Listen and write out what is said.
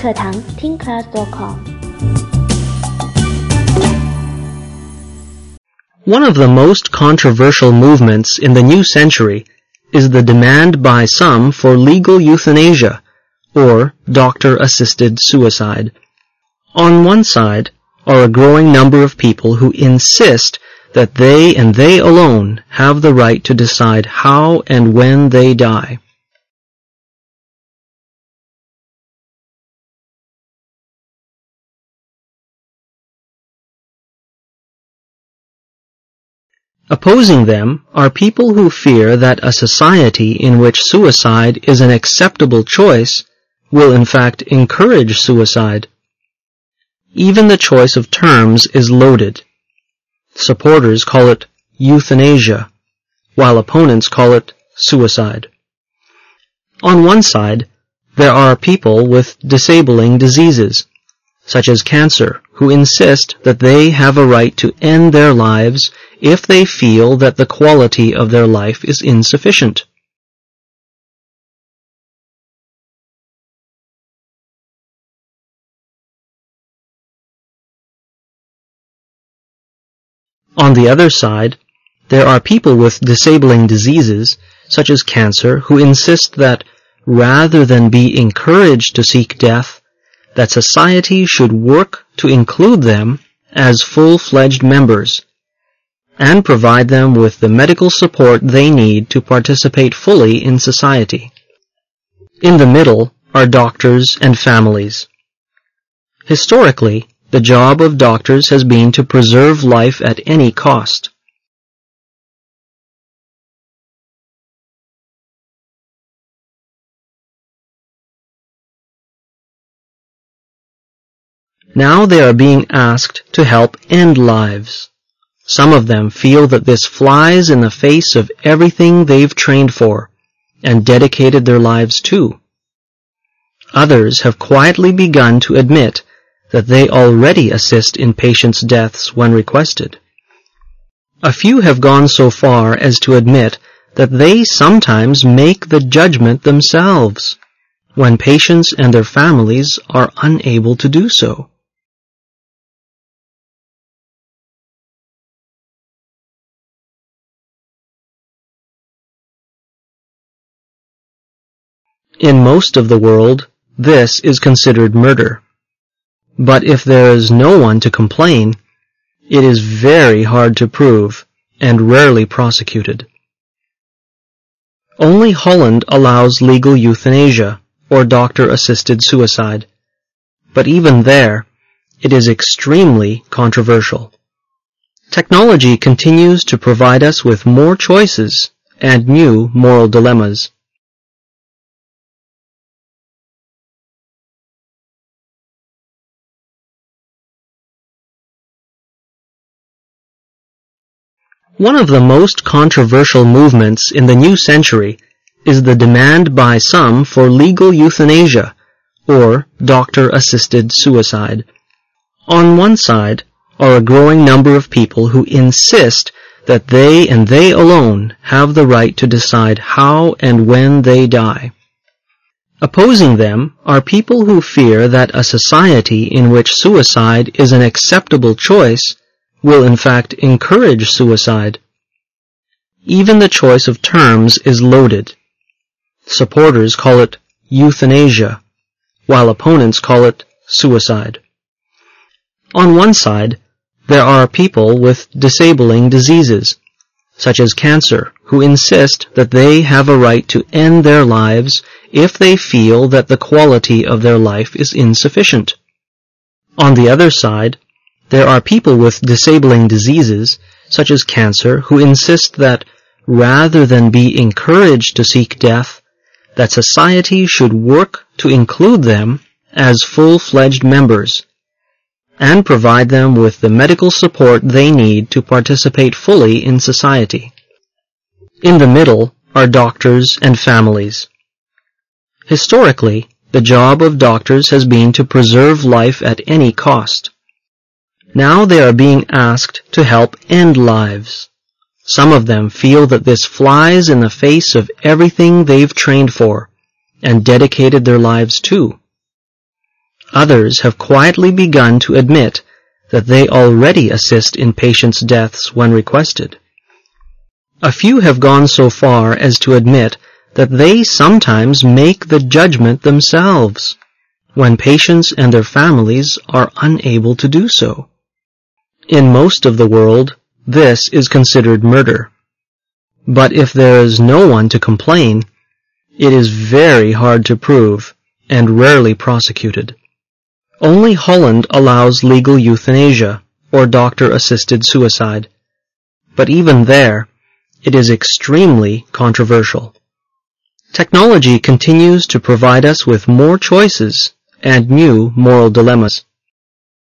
课堂听 class.com。 One of the most controversial movements in the new century is the demand by some for legal euthanasia, or doctor-assisted suicide. On one side are a growing number of people who insist that they and they alone have the right to decide how and when they die. Opposing them are people who fear that a society in which suicide is an acceptable choice will in fact encourage suicide. Even the choice of terms is loaded. Supporters call it euthanasia, while opponents call it suicide. On one side, there are people with disabling diseases, such as cancer, who insist that they have a right to end their lives if they feel that the quality of their life is insufficient. On the other side, there are people with disabling diseases, such as cancer, who insist that, rather than be encouraged to seek death, that society should work to include them as full-fledged members, and provide them with the medical support they need to participate fully in society. In the middle are doctors and families. Historically, the job of doctors has been to preserve life at any cost. Now they are being asked to help end lives. Some of them feel that this flies in the face of everything they've trained for and dedicated their lives to. Others have quietly begun to admit that they already assist in patients' deaths when requested. A few have gone so far as to admit that they sometimes make the judgment themselves when patients and their families are unable to do so. In most of the world, this is considered murder. But if there is no one to complain, it is very hard to prove and rarely prosecuted. Only Holland allows legal euthanasia, or doctor-assisted suicide. But even there, it is extremely controversial. Technology continues to provide us with more choices and new moral dilemmas. One of the most controversial movements in the new century is the demand by some for legal euthanasia, or doctor-assisted suicide. On one side are a growing number of people who insist that they and they alone have the right to decide how and when they die. Opposing them are people who fear that a society in which suicide is an acceptable choice will in fact encourage suicide. Even the choice of terms is loaded. Supporters call it euthanasia, while opponents call it suicide. On one side, there are people with disabling diseases, such as cancer, who insist that they have a right to end their lives if they feel that the quality of their life is insufficient. On the other side, there are people with disabling diseases, such as cancer, who insist that, rather than be encouraged to seek death, that society should work to include them as full-fledged members, and provide them with the medical support they need to participate fully in society. In the middle are doctors and families. Historically, the job of doctors has been to preserve life at any cost. Now they are being asked to help end lives. Some of them feel that this flies in the face of everything they've trained for and dedicated their lives to. Others have quietly begun to admit that they already assist in patients' deaths when requested. A few have gone so far as to admit that they sometimes make the judgment themselves when patients and their families are unable to do so. In most of the world, this is considered murder. But if there is no one to complain, it is very hard to prove and rarely prosecuted. Only Holland allows legal euthanasia, or doctor-assisted suicide. But even there, it is extremely controversial. Technology continues to provide us with more choices and new moral dilemmas.